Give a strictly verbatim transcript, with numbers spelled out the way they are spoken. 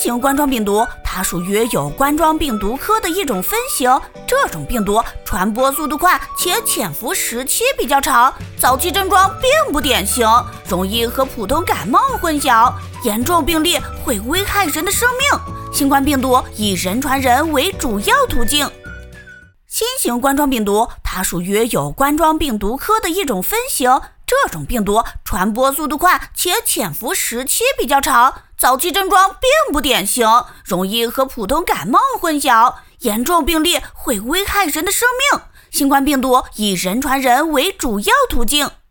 型冠状病毒它属于有冠状病毒科的一种分型，这种病毒传播速度快且潜伏时期比较长，早期症状并不典型，容易和普通感冒混淆，严重病例会危害人的生命。新冠病毒以人传人为主要途径。新型冠状病毒它属于有冠状病毒科的一种分型，这种病毒传播速度快且潜伏时期比较长，早期症状并不典型，容易和普通感冒混淆，严重病例会危害人的生命。新冠病毒以人传人为主要途径。